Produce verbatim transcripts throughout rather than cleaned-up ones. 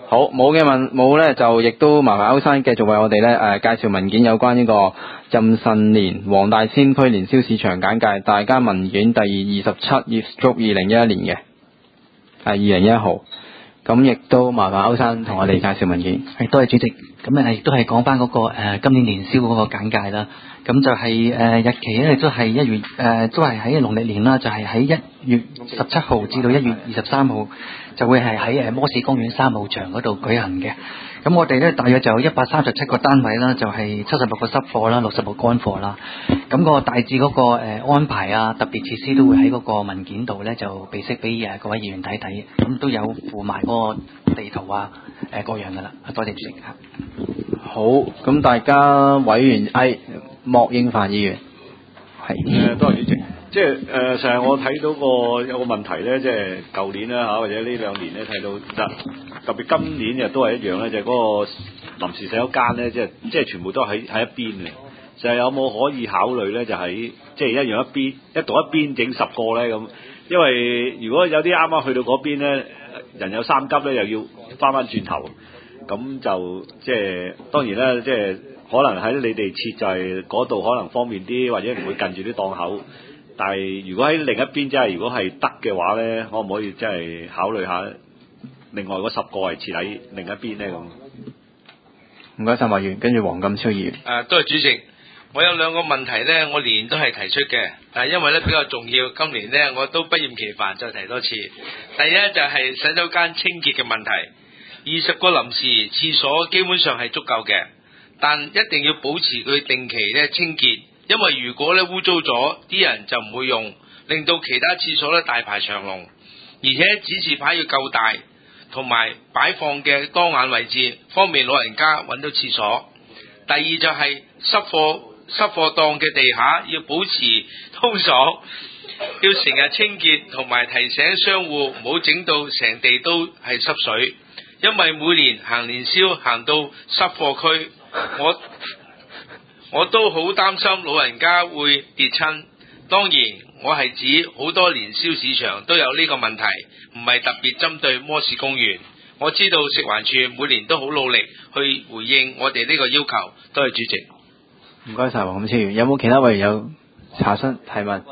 好，冇嘅問冇咧，就亦都麻煩歐生繼續為我哋咧誒介紹文件有關呢個壬辰年黃大仙區年宵市場簡介，大家文件第二十七頁足二零一一年嘅，係二零一一號。咁亦都麻煩歐生同我哋介紹文件。 係，多謝主席。咁誒亦都係講翻嗰個誒、呃、今年年宵嗰個簡介啦。咁就係、是、誒、呃、日期咧都係一月誒、呃、都係喺農曆年啦，就係喺一月十七號至到一月二十三號，就會係喺誒摩士公園三號場嗰度舉行嘅。咁我哋咧大約就有一百三十七個單位啦，就係七十六個濕貨啦，六十個乾貨啦。咁個大致嗰個誒安排啊，特別設施都會喺嗰個文件度咧就備悉俾誒各位議員睇睇。咁都有附埋嗰個地圖啊誒各樣噶啦。多謝主席嚇。 好，咁大家委員係莫應凡議員係誒，多謝主席。即係誒，成日我睇到個有個問題咧，即係舊年啦嚇，或者呢兩年咧睇到特特別今年又都係一樣咧，就係、是、嗰個臨時洗手間咧，即係即係全部都喺喺一邊嘅。就係、是、有冇可以考慮咧？就喺即係一樣一邊一度一邊整十個咧咁。因為如果有啲啱啱去到嗰邊咧，人有三急咧，又要翻翻轉頭，咁就即係當然啦，即係可能喺你哋設就係嗰度可能方便啲，或者唔會近住啲檔口。但係如果喺另一邊，即係如果係得嘅話咧，可唔可以即係考慮下另外嗰十個係設喺另一邊咧咁？ 唔該晒，委員，跟住黃錦超議員。 誒，多謝主席。我有兩個問題咧，我年年都係提出嘅，但係因為咧比較重要，今年咧我都不厭其煩再提多次。第一就係洗手間清潔嘅問題，二十個臨時廁所基本上係足夠嘅，但一定要保持佢定期咧清潔。因為如果咧污糟咗，啲人就唔會用，令到其他廁所咧大排長龍。而且指示牌要夠大，同埋擺放嘅當眼位置，方便老人家揾到廁所。第二就係濕貨濕貨檔嘅地下要保持通爽，要成日清潔，同埋提醒商戶唔好整到成地都係濕水。因為每年行年宵行到濕貨區，我我都好擔心老人家會跌親。當然我係指好多年宵市場都有呢個問題，唔係特別針對摩士公園。我知道食環署每年都好努力去回應我哋呢個要求。多謝主席。 唔該晒黃錦超議員，有冇其他委員有查詢提問？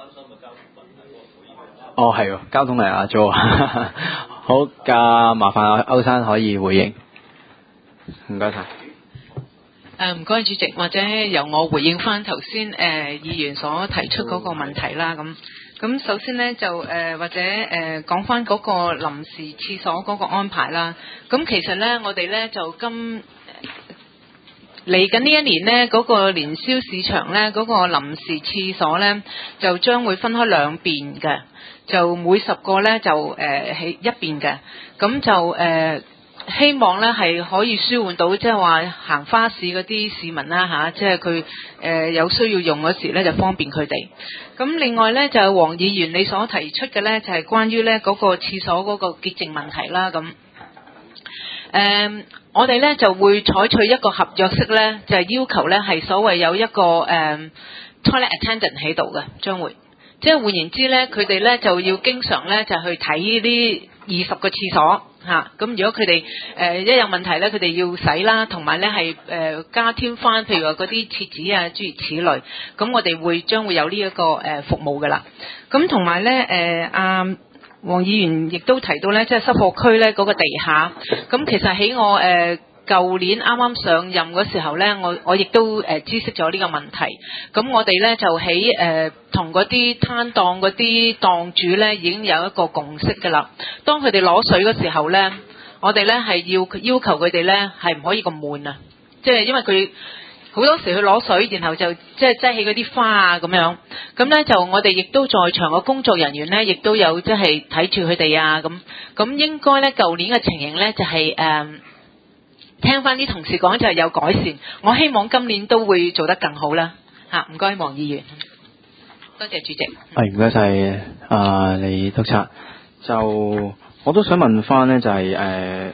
哦係喎，交通係阿 Jo。好嘅，麻煩歐生可以回應。唔該晒。 誒唔該主席，或者由我回應翻頭先誒議員所提出嗰個問題啦。咁咁首先呢，就誒、呃、或者誒講翻嗰個臨時廁所嗰個安排啦。咁其實呢，我哋呢就今嚟緊呢一年呢，嗰、嗰個年宵市場呢，嗰、嗰個臨時廁所呢，就將會分開兩邊嘅，就每十個呢，就誒喺、呃、一邊嘅，咁就誒。呃希望咧係可以舒緩到即係話行花市嗰啲市民啦吓，即係佢誒有需要用嗰時咧就方便佢哋。咁另外咧就係黃議員你所提出嘅咧就係關於咧嗰個廁所嗰個潔淨問題啦。咁誒、呃、我哋咧就會採取一個合約式咧，就係、是、要求咧係所謂有一個誒、呃、toilet attendant 喺度嘅，將會即係換言之咧，佢哋咧就要經常咧就去睇呢二十個廁所。嚇、啊！咁如果佢哋誒一有問題咧，佢哋要洗啦，同埋咧係誒加添翻，譬如話嗰啲廁紙啊，諸如此類。咁我哋會將會有呢一個誒服務噶啦。咁同埋咧誒阿黃議員亦都提到咧，即係濕貨區咧嗰個地下。咁其實喺我誒。呃舊年啱啱上任嗰時候呢，我我亦都誒、呃、知悉咗呢個問題。咁我哋呢，就喺誒同嗰啲攤檔嗰啲檔主呢已經有一個共識㗎啦。當佢哋攞水嗰時候呢，我哋呢係要要求佢哋呢係唔可以咁悶啊！即係因為佢好多時去攞水，然後就即係擠起嗰啲花啊咁樣。咁呢，就我哋亦都在場嘅工作人員呢，亦都有即係睇住佢哋啊咁。咁應該呢，舊年嘅情形呢，就係、是、誒。呃聽翻啲同事講就係有改善，我希望今年都會做得更好啦。嚇，唔該，黃議員，多謝主席。 係唔該晒啊，李督察。就我都想問翻呢，就係、是、誒、呃、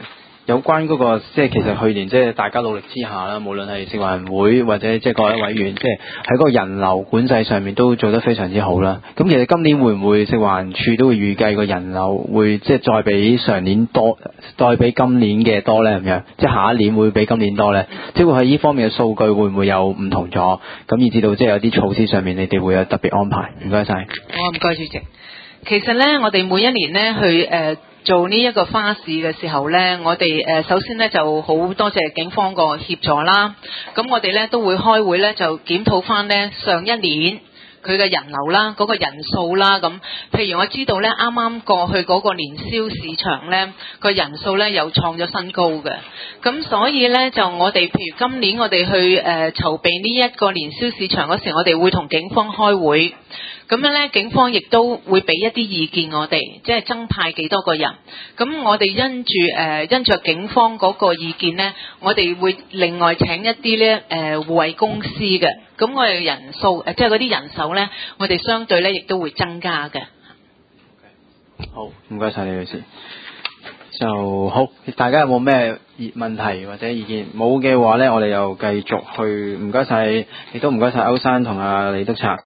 有關嗰、個即係其實去年即係大家努力之下啦，無論係食環會或者即係各位委員，即係喺嗰個人流管制上面都做得非常之好啦。咁其實今年會唔會食環署都會預計個人流會即係再比上年多，再比今年嘅多咧咁樣？即係下一年會比今年多咧？即係會喺呢方面嘅數據會唔會有唔同咗？咁以至到即係有啲措施上面你哋會有特別安排？唔該晒。 好，唔該主席。其實咧，我哋每一年咧去誒、呃做呢一個花市嘅時候呢，我哋誒、呃、首先呢就好多謝警方個協助啦。咁我哋呢都會開會呢，就檢討翻呢上一年佢嘅人流啦，嗰、嗰個人數啦。咁譬如我知道呢，啱啱過去嗰個年宵市場呢，個人數呢又創咗新高嘅。咁所以呢，就我哋譬如今年我哋去誒、呃、籌備呢一個年宵市場嗰時，我哋會同警方開會。咁樣咧，警方亦都會俾一啲意見我哋，即係增派幾多個人。咁我哋因住誒、呃、因着警方嗰個意見咧，我哋會另外請一啲咧誒護衛公司嘅。咁我哋人數誒即係嗰啲人手咧，我哋相對咧亦都會增加嘅。 好，唔該晒李女士。就好，大家有冇咩問題或者意見？冇嘅話咧，我哋又繼續去。唔該晒，亦都唔該晒歐生同阿李督察。